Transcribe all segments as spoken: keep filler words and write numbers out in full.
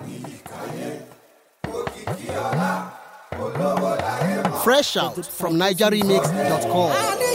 Fresh out from niger remix dot com.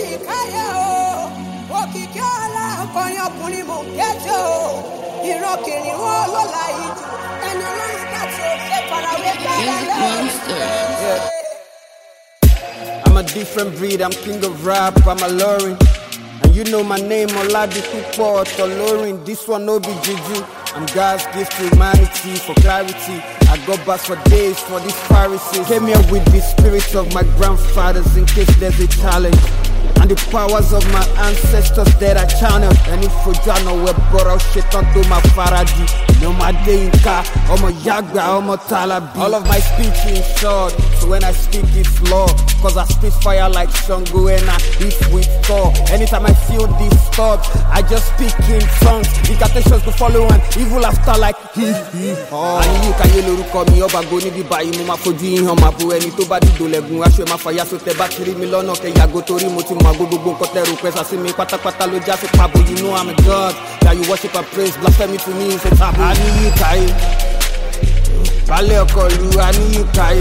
I'm a different breed, I'm king of rap, I'm a Lauren. And you know my name, Oladipupo Tolorin. This one no be juju. I'm God's gift to humanity for clarity. I go back for days for these Pharisees. Came here with the spirits of my grandfathers in case there's a challenge. And the powers of my ancestors that I channel. And if you don't know where borrow shit onto my Faraday. No my Dinka, I'm a Yagba, I'm a Talabi. All of my speech is short, so when I speak it's law. Cause I spit fire like Shango and I beat with Thor. Anytime I feel disturbed, I just speak in tongues. Incantations to follow and evil after like he he. Oh. And you can yellow call me up and go ni buy mama for doing him up when it over the dolegun. I show my fire so te battery Milano ke yago tori moti mago go kote request. I see me pata pata lo just pabo. You know I'm a god that you worship and praise. Blasphemy to me is a taboo. I need you kai. Bale okolu I need you kai.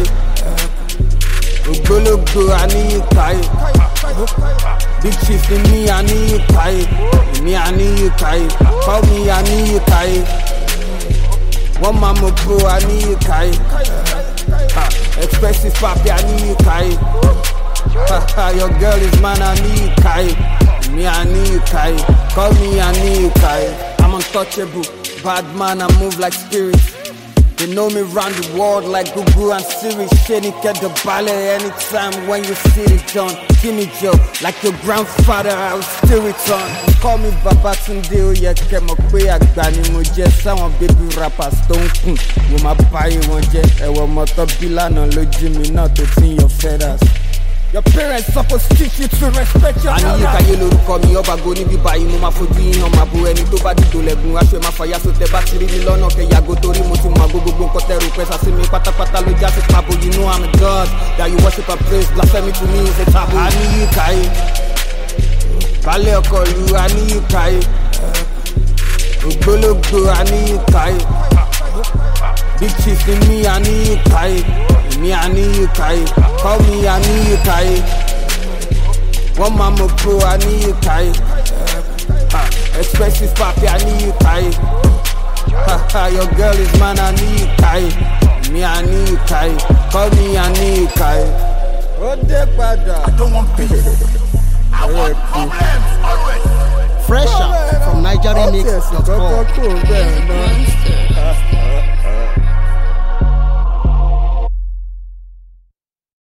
Ogologo I need you kai. Big chief in me I need you kai. Me I need you kai. Call me I need you kai. One mama bro I need you kai. Expensive papi I need you kai. Your girl is man I need you kai. Me I need you kai. Call me I need you kai. I'm untouchable, bad man I move like spirits. They know me round the world like Google and Siri. Shady get the ballet anytime when you see it done. Give me Joe, like your grandfather, I'll still return. Call me Babatunde, oh yeah, get my quay agbani mo je. Some baby rappers don't come. With my buy one jet, I want my top bill no logi me not to see your feathers. Your parents supposed to teach you to respect your elders. And you can call me up and go ni bi buy mo ma fojú yan ma bu ẹni tó bá di dolegun aṣọ ma fire so te battery mi lọ́nà ke yago tori mo ti ma gogogo nkan te request asi mi pátápátá ló já sí pabo. You know I'm a god that you worship and praise. Blasphemy to me is a taboo. I need you kai. Bale okolu I need you kai. Ogologo I need you kai. Big chief in me I need you kai. Me I need you kai. Call me I need you kai. One mama bro I need you kai. uh, Expensive papi I need you kai. Your girl is man I need you kai. Me I need you kai. Call me I need you kai. I don't want peace. I want problems always. Fresh out from niger remix dot com.